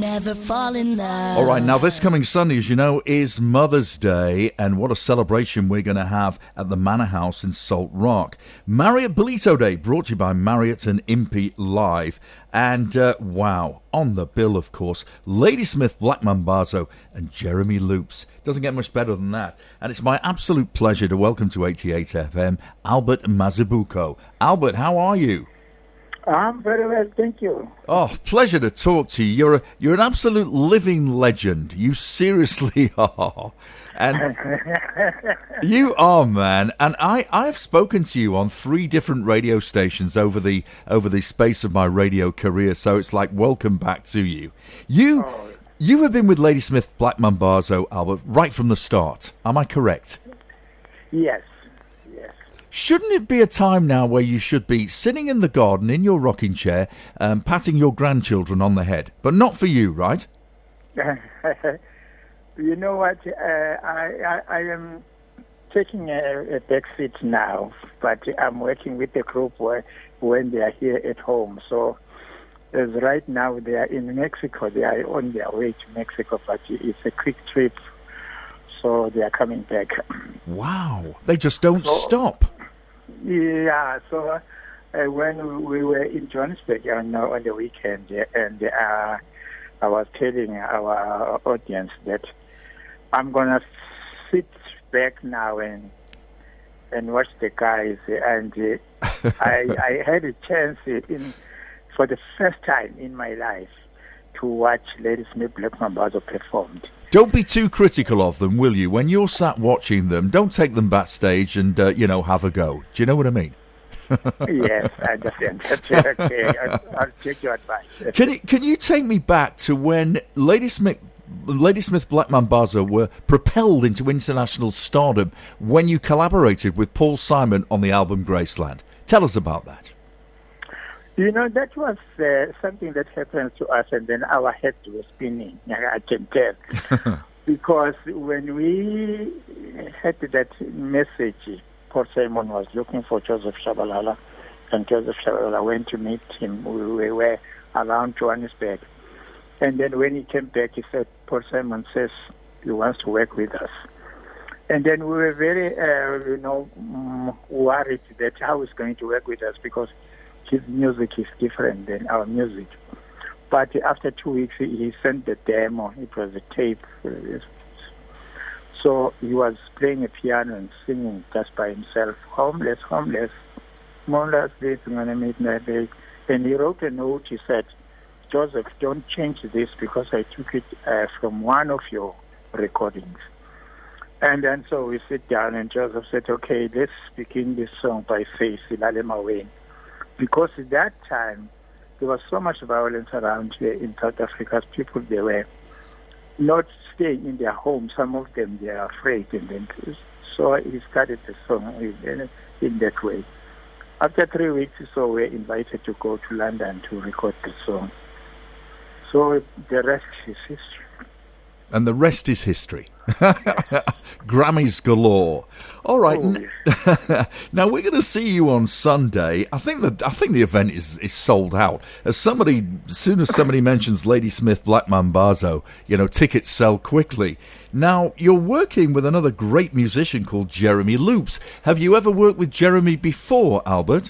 never fall in love. All right, now this coming Sunday, as you know, is Mother's Day, and what a celebration we're going to have at the Manor House in Salt Rock. Marriott Bolito Day, brought to you by Marriott and Impy Live. And, wow, on the bill, of course, Ladysmith Black Mambazo and Jeremy Loops. Doesn't get much better than that. And it's my absolute pleasure to welcome to 88 FM, Albert Mazibuko. Albert, how are you? I'm very well, thank you. Oh, pleasure to talk to you. You're an absolute living legend. You seriously are. And you are, man. And I've spoken to you on 3 different radio stations over the space of my radio career, so it's like welcome back to you. You have been with Ladysmith Black Mambazo, Albert, right from the start. Am I correct? Yes. Shouldn't it be a time now where you should be sitting in the garden in your rocking chair, patting your grandchildren on the head? But not for you, right? You know what? I am taking a back seat now, but I'm working with a group when they are here at home. So as right now they are in Mexico. They are on their way to Mexico, but it's a quick trip. So they are coming back. Wow. They just don't stop. Yeah, so when we were in Johannesburg on the weekend, and I was telling our audience that I'm going to sit back now and watch the guys. And I had a chance for the first time in my life to watch Ladysmith Black Mambazo performed. Don't be too critical of them, will you? When you're sat watching them, don't take them backstage and, have a go. Do you know what I mean? Yes, I understand. Okay, I'll take your advice. Can you take me back to when Ladysmith Black Mambazo were propelled into international stardom when you collaborated with Paul Simon on the album Graceland? Tell us about that. You know, that was something that happened to us, and then our heads were spinning, I can tell. Because when we had that message, Paul Simon was looking for Joseph Shabalala, and Joseph Shabalala went to meet him. We were around Johannesburg. And then when he came back, he said, Paul Simon says he wants to work with us. And then we were very, worried that how he's going to work with us, because his music is different than our music. But after 2 weeks, he sent the demo. It was a tape. So he was playing a piano and singing just by himself. Homeless, this, going to meet my day. And he wrote a note. He said, Joseph, don't change this because I took it from one of your recordings. And then so we sit down and Joseph said, okay, let's begin this song by Faith, Ilalema Wayne. Because at that time, there was so much violence around here in South Africa. People, they were not staying in their homes. Some of them, they are afraid. And then, so he started the song in that way. After 3 weeks or so, we were invited to go to London to record the song. So the rest is history. And the rest is history. Grammys galore. All right. Now we're going to see you on Sunday. I think the event is sold out. As soon as somebody mentions Ladysmith Black Mambazo, tickets sell quickly. Now you're working with another great musician called Jeremy Loops. Have you ever worked with Jeremy before, Albert?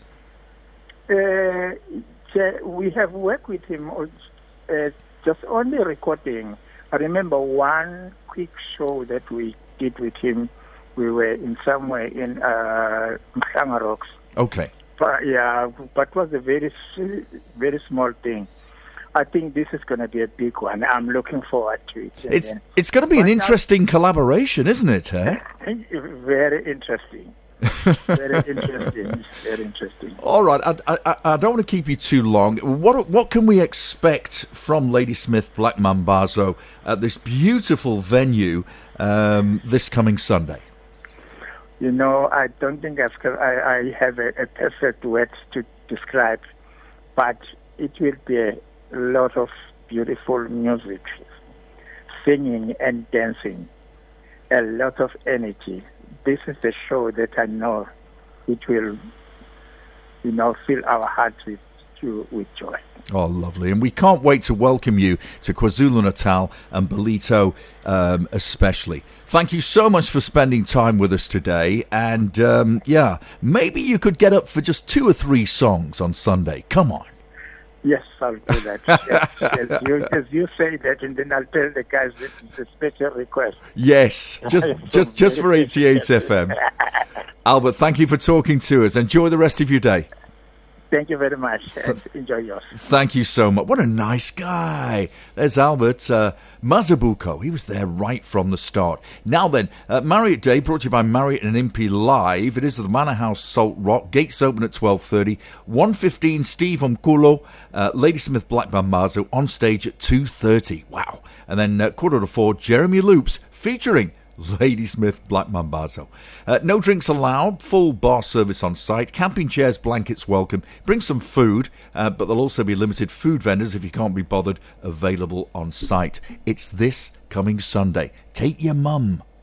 We have worked with him just only recording. I remember one quick show that we did with him. We were in somewhere in Mhlanga Rocks. Okay. But it was a very, very small thing. I think this is going to be a big one. I'm looking forward to it. It's going to be an interesting collaboration, isn't it? Very interesting. Very interesting. All right, I don't want to keep you too long. What can we expect from Ladysmith Black Mambazo at this beautiful venue this coming Sunday? I don't think I have a perfect word to describe, but it will be a lot of beautiful music, singing and dancing, a lot of energy. This is a show that I know it will, fill our hearts with you with joy. Oh, lovely. And we can't wait to welcome you to KwaZulu-Natal and Ballito especially. Thank you so much for spending time with us today. And, maybe you could get up for just 2 or 3 songs on Sunday. Come on. Yes, I'll do that. Yes, as you say that, and then I'll tell the guys that it's a special request. Yes, just for 88 FM. Albert, thank you for talking to us. Enjoy the rest of your day. Thank you very much, and enjoy yours. Thank you so much. What a nice guy. There's Albert Mazibuko. He was there right from the start. Now then, Marriott Day, brought to you by Marriott and Impey Live. It is at the Manor House, Salt Rock. Gates open at 12:30. 1:15, Steve Umkulo, Ladysmith Black Mambazo on stage at 2:30. Wow. And then 3:45, Jeremy Loops, featuring Ladysmith Black Mambazo. No drinks allowed, full bar service on site, camping chairs, blankets welcome. Bring some food, but there'll also be limited food vendors if you can't be bothered available on site. It's this coming Sunday. Take your mum.